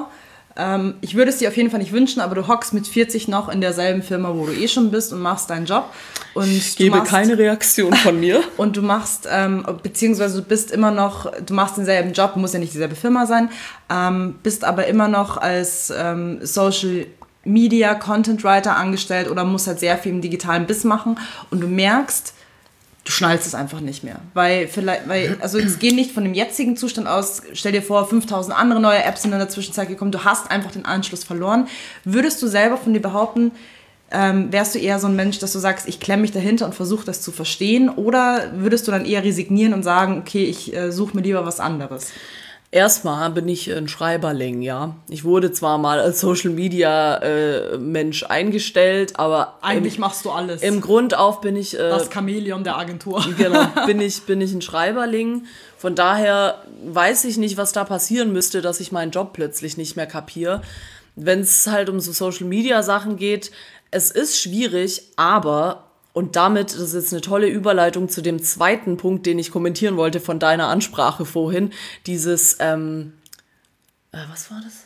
Ähm, ich würde es dir auf jeden Fall nicht wünschen, aber du hockst mit vierzig noch in derselben Firma, wo du eh schon bist und machst deinen Job. Und ich gebe machst, keine Reaktion von mir. Und du machst, ähm, beziehungsweise du bist immer noch, du machst denselben Job, muss ja nicht dieselbe Firma sein, ähm, bist aber immer noch als ähm, Social Media Content Writer angestellt oder musst halt sehr viel im digitalen Biss machen und du merkst, du schnallst es einfach nicht mehr. Weil vielleicht, weil, also jetzt geh nicht von dem jetzigen Zustand aus, stell dir vor, fünftausend andere neue Apps sind in der Zwischenzeit gekommen, du hast einfach den Anschluss verloren. Würdest du selber von dir behaupten, ähm, wärst du eher so ein Mensch, dass du sagst, ich klemme mich dahinter und versuche das zu verstehen, oder würdest du dann eher resignieren und sagen, okay, ich äh, suche mir lieber was anderes? Erstmal bin ich ein Schreiberling, ja. Ich wurde zwar mal als Social-Media-Mensch äh, eingestellt, aber eigentlich im, machst du alles. Im Grund auf bin ich... Äh, das Chamäleon der Agentur. Genau, bin ich, bin ich ein Schreiberling. Von daher weiß ich nicht, was da passieren müsste, dass ich meinen Job plötzlich nicht mehr kapiere. Wenn es halt um so Social-Media-Sachen geht, es ist schwierig, aber... Und damit, das ist jetzt eine tolle Überleitung zu dem zweiten Punkt, den ich kommentieren wollte von deiner Ansprache vorhin. Dieses, ähm, äh, was war das?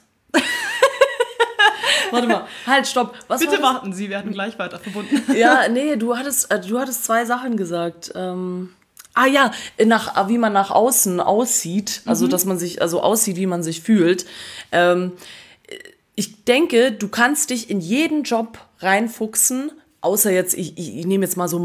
Warte mal, halt, stopp. Was Bitte war das? warten, Sie werden gleich weiter verbunden. Ja, nee, du hattest, äh, du hattest zwei Sachen gesagt. Ähm, ah ja, nach, wie man nach außen aussieht, also mhm. dass man sich, also aussieht, wie man sich fühlt. Ähm, ich denke, du kannst dich in jeden Job reinfuchsen, außer jetzt, ich, ich, ich nehme jetzt mal so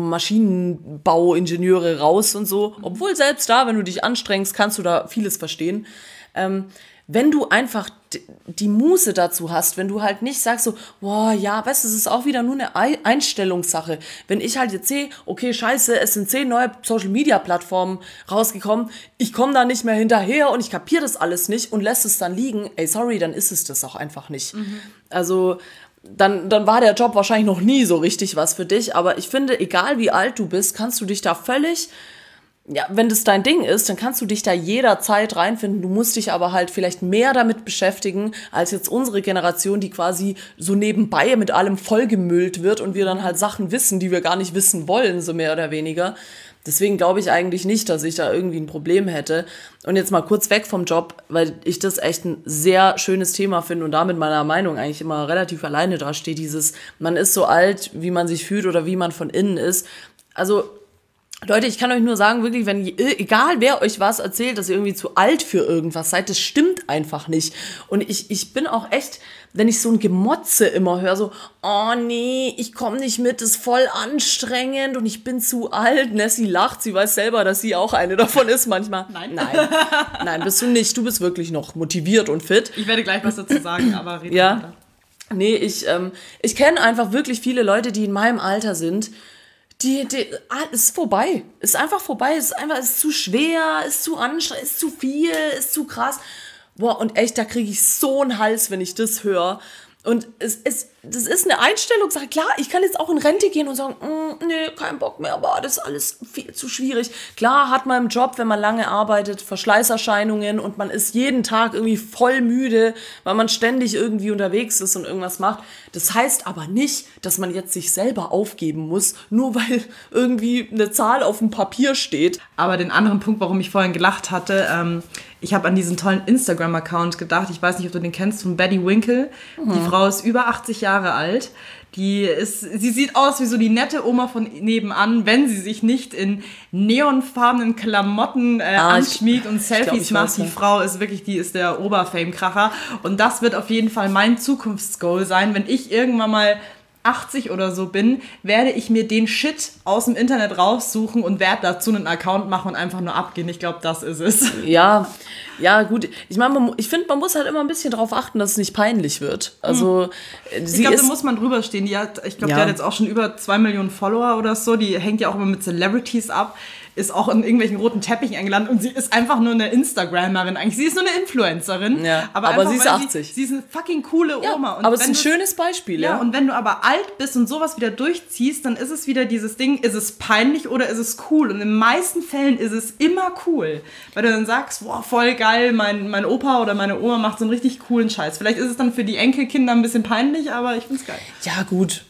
Maschinenbauingenieure raus und so. Obwohl selbst da, wenn du dich anstrengst, kannst du da vieles verstehen. Ähm, wenn du einfach d- die Muße dazu hast, wenn du halt nicht sagst so, boah, ja, weißt du, es ist auch wieder nur eine Ei- Einstellungssache. Wenn ich halt jetzt sehe, okay, scheiße, es sind zehn neue Social-Media-Plattformen rausgekommen, ich komme da nicht mehr hinterher und ich kapiere das alles nicht und lässt es dann liegen, ey, sorry, dann ist es das auch einfach nicht. Mhm. Also... Dann, dann war der Job wahrscheinlich noch nie so richtig was für dich. Aber ich finde, egal wie alt du bist, kannst du dich da völlig, ja, wenn das dein Ding ist, dann kannst du dich da jederzeit reinfinden. Du musst dich aber halt vielleicht mehr damit beschäftigen, als jetzt unsere Generation, die quasi so nebenbei mit allem vollgemüllt wird und wir dann halt Sachen wissen, die wir gar nicht wissen wollen, so mehr oder weniger. Deswegen glaube ich eigentlich nicht, dass ich da irgendwie ein Problem hätte. Und jetzt mal kurz weg vom Job, weil ich das echt ein sehr schönes Thema finde und da mit meiner Meinung eigentlich immer relativ alleine da steht. Dieses, man ist so alt, wie man sich fühlt oder wie man von innen ist. Also Leute, ich kann euch nur sagen, wirklich, wenn, egal wer euch was erzählt, dass ihr irgendwie zu alt für irgendwas seid, das stimmt einfach nicht. Und ich, ich bin auch echt, wenn ich so ein Gemotze immer höre, so, oh nee, ich komme nicht mit, das ist voll anstrengend und ich bin zu alt. Nessie lacht, sie weiß selber, dass sie auch eine davon ist manchmal. Nein. Nein, nein, bist du nicht. Du bist wirklich noch motiviert und fit. Ich werde gleich was dazu sagen, aber rede ja. weiter. Nee, ich, ähm, ich kenne einfach wirklich viele Leute, die in meinem Alter sind, Die, die, ah, ist vorbei. Ist einfach vorbei. Ist einfach, ist zu schwer, ist zu anstrengend, ist zu viel, ist zu krass. Boah, und echt, da kriege ich so einen Hals, wenn ich das höre. Und es, es, das ist eine Einstellungssache. Klar, ich kann jetzt auch in Rente gehen und sagen, mm, nee, kein Bock mehr, aber das ist alles viel zu schwierig. Klar hat man im Job, wenn man lange arbeitet, Verschleißerscheinungen und man ist jeden Tag irgendwie voll müde, weil man ständig irgendwie unterwegs ist und irgendwas macht. Das heißt aber nicht, dass man jetzt sich selber aufgeben muss, nur weil irgendwie eine Zahl auf dem Papier steht. Aber den anderen Punkt, warum ich vorhin gelacht hatte, ähm, ich habe an diesen tollen Instagram-Account gedacht, ich weiß nicht, ob du den kennst, von Betty Winkle. Mhm. Die Frau ist über achtzig Jahre alt. Die ist, sie sieht aus wie so die nette Oma von nebenan, wenn sie sich nicht in neonfarbenen Klamotten äh, ah, anschmiegt und Selfies glaub, macht. Weiß, die ja. Frau ist wirklich, die ist der Oberfame-Kracher. Und das wird auf jeden Fall mein Zukunftsgoal sein, wenn ich irgendwann mal achtzig oder so bin, werde ich mir den Shit aus dem Internet raussuchen und werde dazu einen Account machen und einfach nur abgehen. Ich glaube, das ist es. Ja, ja, gut. Ich meine, ich finde, man muss halt immer ein bisschen darauf achten, dass es nicht peinlich wird. Also, hm. sie ich glaube, ist, da muss man drüber stehen. Die hat, ich glaube, ja. die hat jetzt auch schon über zwei Millionen Follower oder so. Die hängt ja auch immer mit Celebrities ab. Ist auch in irgendwelchen roten Teppichen eingeladen und sie ist einfach nur eine Instagrammerin eigentlich. Sie ist nur eine Influencerin. Ja, aber aber einfach, sie ist achtzig. Sie, sie ist eine fucking coole Oma. Ja, und aber es ist ein du, schönes Beispiel. Ja, ja, und wenn du aber alt bist und sowas wieder durchziehst, dann ist es wieder dieses Ding, ist es peinlich oder ist es cool? Und in den meisten Fällen ist es immer cool. Weil du dann sagst, boah, voll geil, mein, mein Opa oder meine Oma macht so einen richtig coolen Scheiß. Vielleicht ist es dann für die Enkelkinder ein bisschen peinlich, aber ich find's geil. Ja, gut.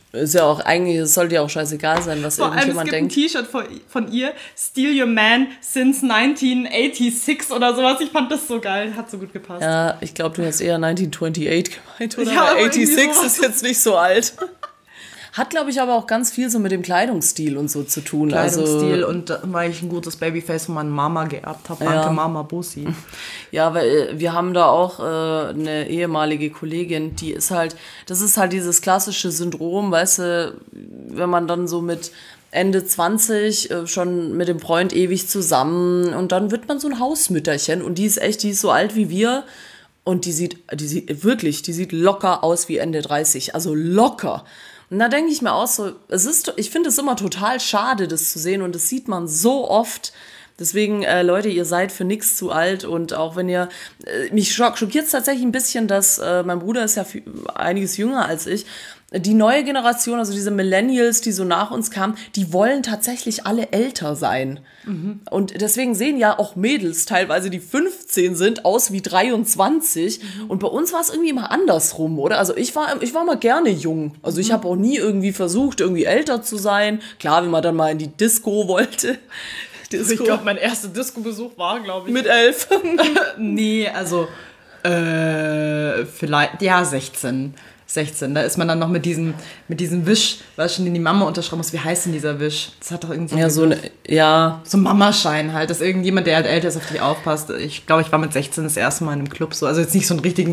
Ist ja auch eigentlich, es sollte ja auch scheißegal sein, was Vor allem, es irgendjemand gibt denkt. ein T-Shirt von, von ihr, Steal Your Man since nineteen eighty-six oder sowas. Ich fand das so geil, hat so gut gepasst. Ja, ich glaube, du hast eher neunzehnhundertachtundzwanzig gemeint, oder? Ja, aber Weil irgendwie sechsundachtzig sowas. ist jetzt nicht so alt. Hat, glaube ich, aber auch ganz viel so mit dem Kleidungsstil und so zu tun. Kleidungsstil Also, und äh, weil ich ein gutes Babyface von meiner Mama geerbt habe. Ja. Danke, Mama Bussi. ja, weil äh, wir haben da auch äh, eine ehemalige Kollegin, die ist halt, das ist halt dieses klassische Syndrom, weißt du, wenn man dann so mit Ende zwanzig äh, schon mit dem Freund ewig zusammen und dann wird man so ein Hausmütterchen und die ist echt, die ist so alt wie wir und die sieht, die sieht wirklich, die sieht locker aus wie Ende dreißig, also locker. Und da denke ich mir auch so, es ist, ich finde es immer total schade, das zu sehen und das sieht man so oft. Deswegen, äh, Leute, ihr seid für nichts zu alt und auch wenn ihr, äh, mich schock, schockiert es tatsächlich ein bisschen, dass äh, mein Bruder ist ja viel, einiges jünger als ich. Die neue Generation, also diese Millennials, die so nach uns kamen, die wollen tatsächlich alle älter sein. Mhm. Und deswegen sehen ja auch Mädels teilweise, die fünfzehn sind, aus wie dreiundzwanzig. Mhm. Und bei uns war es irgendwie immer andersrum, oder? Also ich war, ich war mal gerne jung. Also ich habe auch nie irgendwie versucht, irgendwie älter zu sein. Klar, wenn man dann mal in die Disco wollte. Disco. Ich glaube, mein erster Disco-Besuch war, glaube ich. Mit elf. Nee, also äh, vielleicht, ja, sechzehn. sechzehn, da ist man dann noch mit diesem, mit diesem Wisch, was schon in die Mama unterschreiben muss. Wie heißt denn dieser Wisch? Das hat doch irgendwie Ja, so, ne, ja. so ein Mamaschein halt, dass irgendjemand, der halt älter ist, auf dich aufpasst. Ich glaube, ich war mit sechzehn das erste Mal in einem Club so. Also jetzt nicht so einen richtigen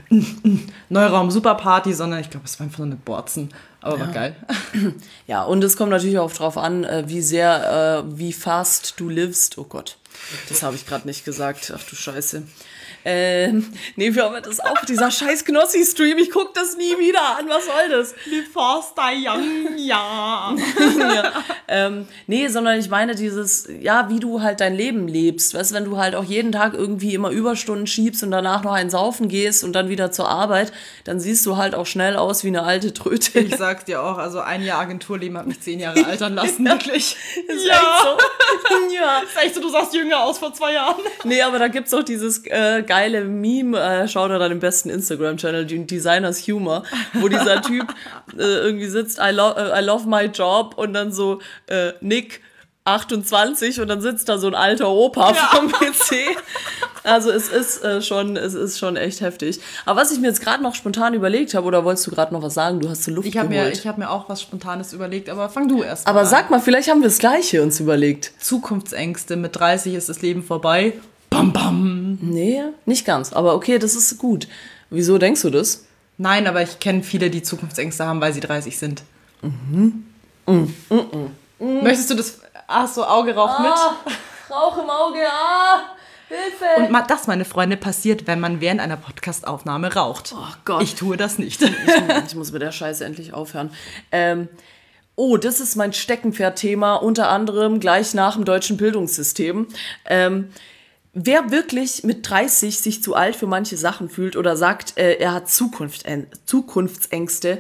Neuraum-Superparty, sondern ich glaube, es war einfach nur eine Borzen. Aber war ja. geil. Ja, und es kommt natürlich auch drauf an, wie sehr, äh, wie fast du livst. Oh Gott, das habe ich gerade nicht gesagt. Ach du Scheiße. Ähm, nee, wir haben das auch, dieser scheiß Knossi-Stream, ich guck das nie wieder an, was soll das? Die Forster Young, ja. ja. ähm, nee, sondern ich meine dieses, ja, wie du halt dein Leben lebst, weißt du, wenn du halt auch jeden Tag irgendwie immer Überstunden schiebst und danach noch einen saufen gehst und dann wieder zur Arbeit, dann siehst du halt auch schnell aus wie eine alte Tröte. Ich sag's dir auch, also ein Jahr Agenturleben hat mich zehn Jahre altern lassen, wirklich. Ist ja. echt so. Ja. Ist echt so, du sahst jünger aus vor zwei Jahren. Nee, aber da gibt's auch dieses äh, geile Meme, äh, schau da den besten Instagram-Channel, den Designers Humor, wo dieser Typ äh, irgendwie sitzt, I, lo uh, I love my job und dann so äh, Nick achtundzwanzig und dann sitzt da so ein alter Opa ja. vom P C. Also es ist äh, schon, es ist schon echt heftig. Aber was ich mir jetzt gerade noch spontan überlegt habe, oder wolltest du gerade noch was sagen? Du hast zur Luft ich hab geholt. Mir, ich habe mir auch was Spontanes überlegt, aber fang du erst mal Aber an. sag mal, vielleicht haben wir das Gleiche uns überlegt. Zukunftsängste, mit dreißig ist das Leben vorbei. Bam, bam. Nee, nicht ganz. Aber okay, das ist gut. Wieso denkst du das? Nein, aber ich kenne viele, die Zukunftsängste haben, weil sie dreißig sind. Mhm. Mm, mm, mm. Möchtest du das... Hast du Auge rauch mit? Ah, Rauch im Auge, ah, Hilfe. Und das, meine Freunde, passiert, wenn man während einer Podcast-Aufnahme raucht. Oh Gott. Ich tue das nicht. Ich, ich muss mit der Scheiße endlich aufhören. Ähm, oh, das ist mein Steckenpferd-Thema, unter anderem gleich nach dem deutschen Bildungssystem. Ähm, wer wirklich mit dreißig sich zu alt für manche Sachen fühlt oder sagt, äh, er hat Zukunft, äh, Zukunftsängste,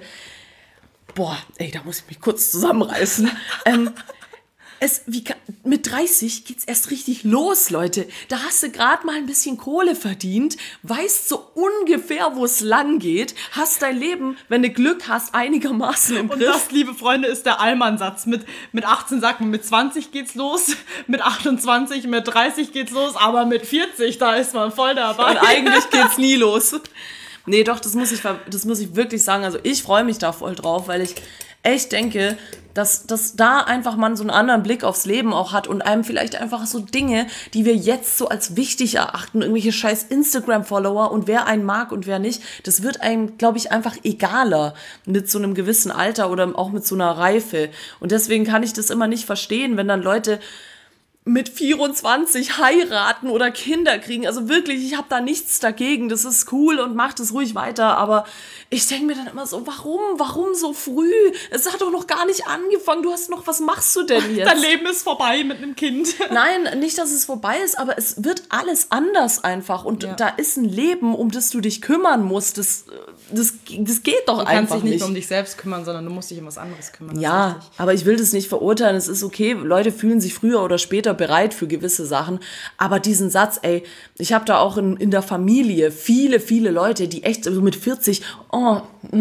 boah, ey, da muss ich mich kurz zusammenreißen. ähm, Es, wie, mit dreißig geht's erst richtig los, Leute. Da hast du gerade mal ein bisschen Kohle verdient, weißt so ungefähr, wo es lang geht, hast dein Leben, wenn du Glück hast, einigermaßen im Und Griff. das, liebe Freunde, ist der Allmann-Satz. Mit, mit achtzehn sagt man, mit zwanzig geht's los, mit achtundzwanzig, mit dreißig geht's los, aber mit vierzig, da ist man voll dabei. Und eigentlich geht's nie los. Nee, doch, das muss ich, das muss ich wirklich sagen. Also ich freue mich da voll drauf, weil ich echt denke, dass, dass da einfach man so einen anderen Blick aufs Leben auch hat und einem vielleicht einfach so Dinge, die wir jetzt so als wichtig erachten, irgendwelche scheiß Instagram-Follower und wer einen mag und wer nicht, das wird einem, glaube ich, einfach egaler mit so einem gewissen Alter oder auch mit so einer Reife. Und deswegen kann ich das immer nicht verstehen, wenn dann Leute mit vierundzwanzig heiraten oder Kinder kriegen. Also wirklich, ich habe da nichts dagegen. Das ist cool und macht es ruhig weiter. Aber ich denke mir dann immer so, warum? Warum so früh? Es hat doch noch gar nicht angefangen. Du hast noch, was machst du denn jetzt? Dein Leben ist vorbei mit einem Kind. Nein, nicht, dass es vorbei ist, aber es wird alles anders einfach. Und ja. da ist ein Leben, um das du dich kümmern musst. Das, das, das geht doch einfach nicht. Du kannst dich nicht um dich selbst kümmern, sondern du musst dich um was anderes kümmern. Ja, aber ich will das nicht verurteilen. Es ist okay. Leute fühlen sich früher oder später bereit für gewisse Sachen. Aber diesen Satz, ey, ich habe da auch in, in der Familie viele, viele Leute, die echt so mit vierzig, oh,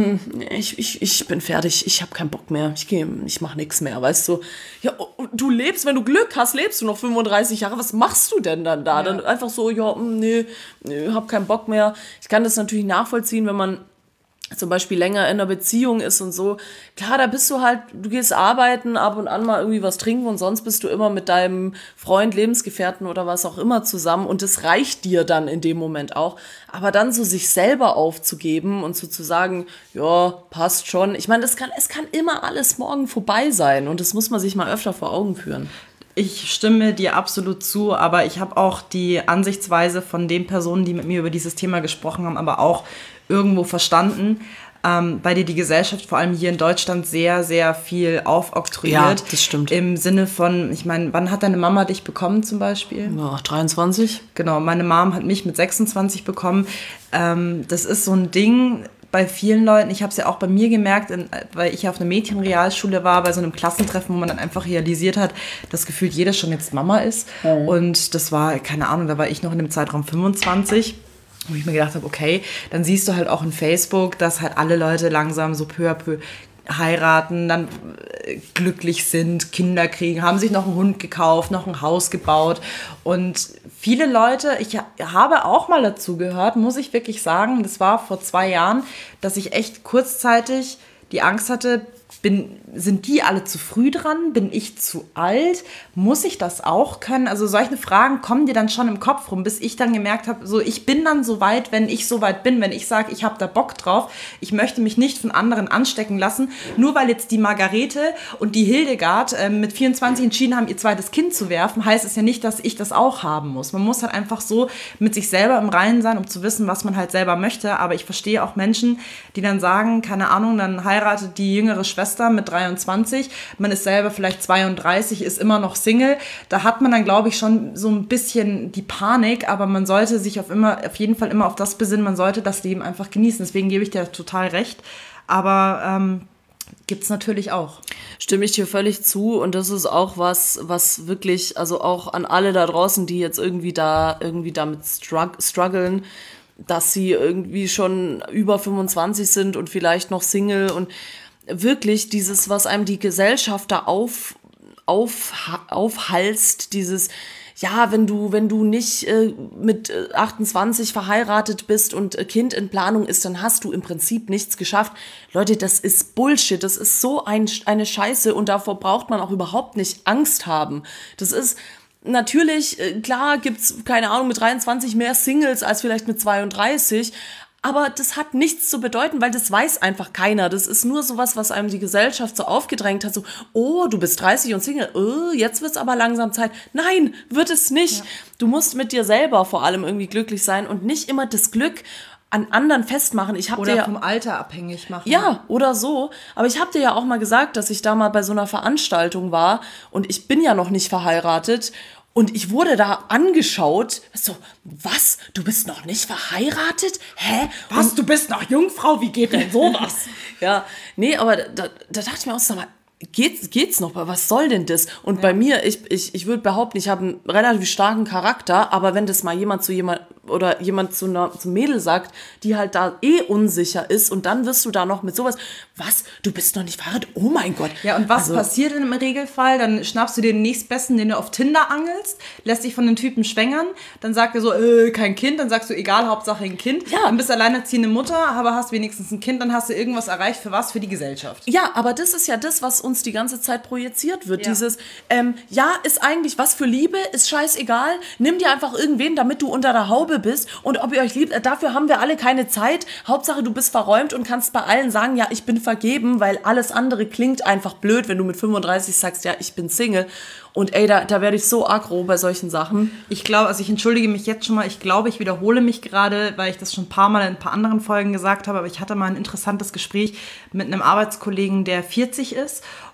ich, ich, ich bin fertig, ich habe keinen Bock mehr, ich gehe, ich mache nichts mehr, weißt du. Ja, du lebst, wenn du Glück hast, lebst du noch fünfunddreißig Jahre, was machst du denn dann da? Ja. Dann einfach so, ja, nee, nee, hab keinen Bock mehr. Ich kann das natürlich nachvollziehen, wenn man zum Beispiel länger in einer Beziehung ist und so. Klar, da bist du halt, du gehst arbeiten, ab und an mal irgendwie was trinken und sonst bist du immer mit deinem Freund, Lebensgefährten oder was auch immer zusammen und das reicht dir dann in dem Moment auch. Aber dann so sich selber aufzugeben und so zu sagen, ja, passt schon. Ich meine, das kann, es kann immer alles morgen vorbei sein und das muss man sich mal öfter vor Augen führen. Ich stimme dir absolut zu, aber ich habe auch die Ansichtsweise von den Personen, die mit mir über dieses Thema gesprochen haben, aber auch irgendwo verstanden, ähm, bei dir die Gesellschaft, vor allem hier in Deutschland, sehr, sehr viel aufoktroyiert. Ja, das stimmt. Im Sinne von, ich meine, wann hat deine Mama dich bekommen zum Beispiel? Ja, dreiundzwanzig. Genau, meine Mom hat mich mit sechsundzwanzig bekommen. Ähm, das ist so ein Ding bei vielen Leuten, ich habe es ja auch bei mir gemerkt, in, weil ich ja auf einer Mädchenrealschule war, bei so einem Klassentreffen, wo man dann einfach realisiert hat, dass gefühlt jeder schon jetzt Mama ist. Mhm. Und das war, keine Ahnung, da war ich noch in dem Zeitraum fünfundzwanzig. Wo ich mir gedacht habe, okay, dann siehst du halt auch in Facebook, dass halt alle Leute langsam so peu à peu heiraten, dann glücklich sind, Kinder kriegen, haben sich noch einen Hund gekauft, noch ein Haus gebaut. Und viele Leute, ich habe auch mal dazu gehört, muss ich wirklich sagen, das war vor zwei Jahren, dass ich echt kurzzeitig die Angst hatte, bin, sind die alle zu früh dran? Bin ich zu alt? Muss ich das auch können? Also solche Fragen kommen dir dann schon im Kopf rum, bis ich dann gemerkt habe, so ich bin dann so weit, wenn ich so weit bin, wenn ich sage, ich habe da Bock drauf, ich möchte mich nicht von anderen anstecken lassen, nur weil jetzt die Margarete und die Hildegard äh, mit vierundzwanzig entschieden haben, ihr zweites Kind zu werfen, heißt es ja nicht, dass ich das auch haben muss. Man muss halt einfach so mit sich selber im Reinen sein, um zu wissen, was man halt selber möchte. Aber ich verstehe auch Menschen, die dann sagen, keine Ahnung, dann heiratet die jüngere Schwester mit dreiundzwanzig, man ist selber vielleicht zweiunddreißig, ist immer noch Single. Da hat man dann, glaube ich, schon so ein bisschen die Panik, aber man sollte sich auf, immer, auf jeden Fall immer auf das besinnen, man sollte das Leben einfach genießen. Deswegen gebe ich dir total recht. Aber ähm, gibt es natürlich auch. Stimme ich dir völlig zu und das ist auch was, was wirklich, also auch an alle da draußen, die jetzt irgendwie da irgendwie damit strugg- strugglen, dass sie irgendwie schon über fünfundzwanzig sind und vielleicht noch Single und wirklich dieses, was einem die Gesellschaft da auf, auf, aufhalst, dieses, ja, wenn du, wenn du nicht äh, mit achtundzwanzig verheiratet bist und äh, Kind in Planung ist, dann hast du im Prinzip nichts geschafft. Leute, das ist Bullshit, das ist so ein, eine Scheiße und davor braucht man auch überhaupt nicht Angst haben. Das ist natürlich, äh, klar gibt's, keine Ahnung, mit dreiundzwanzig mehr Singles als vielleicht mit zweiunddreißig, aber das hat nichts zu bedeuten, weil das weiß einfach keiner. Das ist nur sowas, was einem die Gesellschaft so aufgedrängt hat. So, oh, du bist dreißig und Single. Oh, jetzt wird's aber langsam Zeit. Nein, wird es nicht. Ja. Du musst mit dir selber vor allem irgendwie glücklich sein und nicht immer das Glück an anderen festmachen. Ich hab oder dir ja, vom Alter abhängig machen. Ja, oder so. Aber ich habe dir ja auch mal gesagt, dass ich da mal bei so einer Veranstaltung war und ich bin ja noch nicht verheiratet. Und ich wurde da angeschaut, so, was, du bist noch nicht verheiratet? Hä? Was, und, du bist noch Jungfrau? Wie geht denn sowas? Ja, nee, aber da, da dachte ich mir auch, sag mal, geht's, geht's noch? Was soll denn das? Und ja. bei mir, ich, ich, ich würde behaupten, ich habe einen relativ starken Charakter, aber wenn das mal jemand zu jemand oder jemand zu einer zum Mädel sagt, die halt da eh unsicher ist und dann wirst du da noch mit sowas, was, du bist noch nicht verheiratet? Oh mein Gott. Ja, und was also, passiert denn im Regelfall? Dann schnappst du dir den nächstbesten, den du auf Tinder angelst, lässt dich von den Typen schwängern, dann sagt er so, äh, kein Kind, dann sagst du, egal, Hauptsache ein Kind. Ja. Dann bist du alleinerziehende Mutter, aber hast wenigstens ein Kind, dann hast du irgendwas erreicht, für was? Für die Gesellschaft. Ja, aber das ist ja das, was uns die ganze Zeit projiziert wird. Ja. Dieses, ähm, ja, ist eigentlich was für Liebe, ist scheißegal, nimm dir einfach irgendwen, damit du unter der Haube bist und ob ihr euch liebt, dafür haben wir alle keine Zeit. Hauptsache, du bist verräumt und kannst bei allen sagen, ja, ich bin vergeben, weil alles andere klingt einfach blöd, wenn du mit fünfunddreißig sagst, ja, ich bin Single. Und ey, da, da werde ich so aggro bei solchen Sachen. Ich glaube, also ich entschuldige mich jetzt schon mal, ich glaube, ich wiederhole mich gerade, weil ich das schon ein paar Mal in ein paar anderen Folgen gesagt habe, aber ich hatte mal ein interessantes Gespräch mit einem Arbeitskollegen, der vierzig ist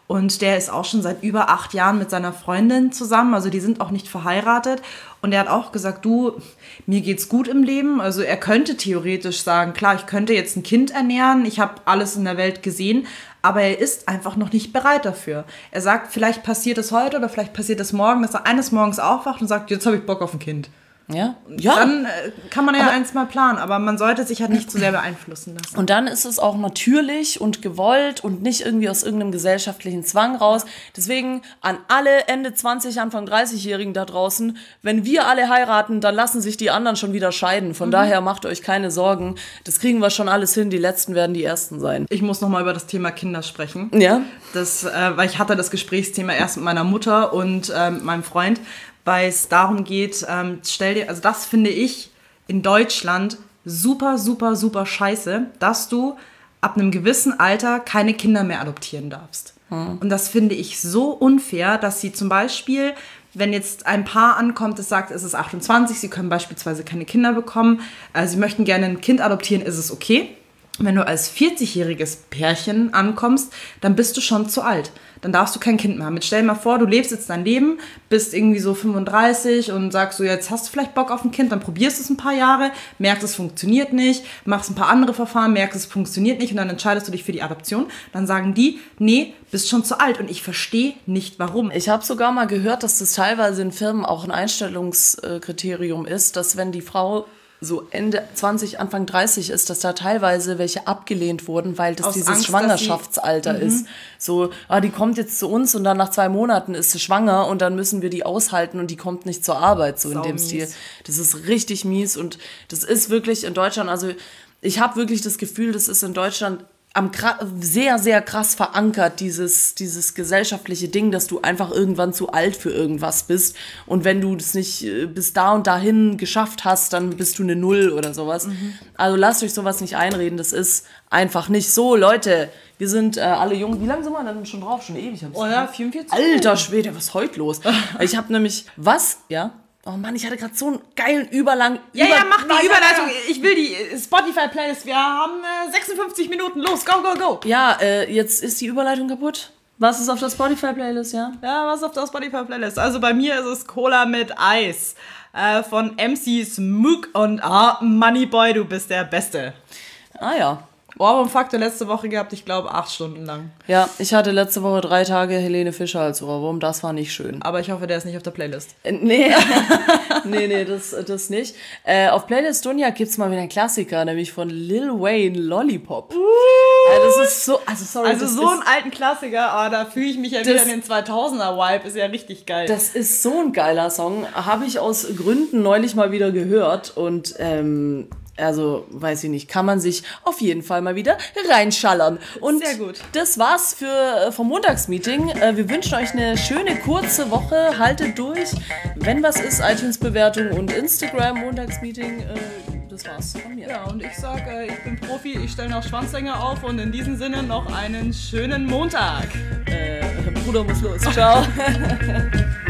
Und der ist auch schon seit über acht Jahren mit seiner Freundin zusammen. Also die sind auch nicht verheiratet. Und er hat auch gesagt, du, mir geht's gut im Leben. Also er könnte theoretisch sagen, klar, ich könnte jetzt ein Kind ernähren. Ich habe alles in der Welt gesehen. Aber er ist einfach noch nicht bereit dafür. Er sagt, vielleicht passiert es heute oder vielleicht passiert es morgen, dass er eines Morgens aufwacht und sagt, jetzt habe ich Bock auf ein Kind. Ja, ja. Dann äh, kann man ja aber eins mal planen, aber man sollte sich halt nicht zu sehr beeinflussen lassen. Und dann ist es auch natürlich und gewollt und nicht irgendwie aus irgendeinem gesellschaftlichen Zwang raus. Deswegen an alle Ende zwanzig, Anfang dreißig-Jährigen da draußen, wenn wir alle heiraten, dann lassen sich die anderen schon wieder scheiden. Von mhm. daher macht euch keine Sorgen. Das kriegen wir schon alles hin. Die Letzten werden die Ersten sein. Ich muss nochmal über das Thema Kinder sprechen. Ja. Das, äh, weil ich hatte das Gesprächsthema erst mit meiner Mutter und äh, mit meinem Freund, weil es darum geht, ähm, stell dir, also das finde ich in Deutschland super, super, super scheiße, dass du ab einem gewissen Alter keine Kinder mehr adoptieren darfst. Hm. Und das finde ich so unfair, dass sie zum Beispiel, wenn jetzt ein Paar ankommt, das sagt, es ist achtundzwanzig, sie können beispielsweise keine Kinder bekommen, äh, sie möchten gerne ein Kind adoptieren, ist es okay. Wenn du als vierzigjähriges Pärchen ankommst, dann bist du schon zu alt. Dann darfst du kein Kind mehr haben. Jetzt stell dir mal vor, du lebst jetzt dein Leben, bist irgendwie so fünfunddreißig und sagst so, jetzt hast du vielleicht Bock auf ein Kind, dann probierst du es ein paar Jahre, merkst, es funktioniert nicht, machst ein paar andere Verfahren, merkst, es funktioniert nicht und dann entscheidest du dich für die Adoption. Dann sagen die, nee, bist schon zu alt und ich verstehe nicht, warum. Ich habe sogar mal gehört, dass das teilweise in Firmen auch ein Einstellungskriterium ist, dass wenn die Frau so Ende zwanzig, Anfang dreißig ist, dass da teilweise welche abgelehnt wurden, weil das Aus dieses Angst, Schwangerschaftsalter dass sie, ist. So, ah, die kommt jetzt zu uns und dann nach zwei Monaten ist sie schwanger und dann müssen wir die aushalten und die kommt nicht zur Arbeit, so in dem mies. Stil. Das ist richtig mies und das ist wirklich in Deutschland, also ich habe wirklich das Gefühl, das ist in Deutschland am sehr, sehr krass verankert, dieses, dieses gesellschaftliche Ding, dass du einfach irgendwann zu alt für irgendwas bist. Und wenn du das nicht bis da und dahin geschafft hast, dann bist du eine Null oder sowas. Mhm. Also lasst euch sowas nicht einreden, das ist einfach nicht so. Leute, wir sind äh, alle jung. Wie lange sind wir denn schon drauf? Schon ewig. Oh ja, vierundvierzig. Alter Schwede, was ist heute los? Ich habe nämlich, was? Ja? Oh Mann, ich hatte gerade so einen geilen Überlang... Ja, Über- ja, mach die Nein, Überleitung. nein, Ich will die Spotify-Playlist. Wir haben äh, sechsundfünfzig Minuten. Los, go, go, go. Ja, äh, jetzt ist die Überleitung kaputt. Was ist auf der Spotify-Playlist, ja? Ja, was auf der Spotify-Playlist? Also bei mir ist es Cola mit Eis äh, von M C Smook und ah, Moneyboy, du bist der Beste. Ah ja. Ohrwurm-Faktor letzte Woche gehabt, ich glaube acht Stunden lang. Ja, ich hatte letzte Woche drei Tage Helene Fischer als Ohrwurm, das war nicht schön. Aber ich hoffe, der ist nicht auf der Playlist. Äh, nee, nee, nee, das, das nicht. Äh, auf Playlist Dunja gibt's mal wieder einen Klassiker, nämlich von Lil Wayne, Lollipop. Uh, also das ist so, also sorry. Also das so ist, einen alten Klassiker, aber da fühle ich mich ja das, wieder in den zweitausender-Vibe, ist ja richtig geil. Das ist so ein geiler Song, habe ich aus Gründen neulich mal wieder gehört und ähm, also, weiß ich nicht, kann man sich auf jeden Fall mal wieder reinschallern. Und sehr gut. Das war's für, vom Montagsmeeting. Wir wünschen euch eine schöne, kurze Woche. Haltet durch. Wenn was ist, iTunes-Bewertung und Instagram-Montagsmeeting. Das war's von mir. Ja, und ich sage, ich bin Profi, ich stelle noch Schwanzlänge auf und in diesem Sinne noch einen schönen Montag. Äh, Bruder muss los. Ciao.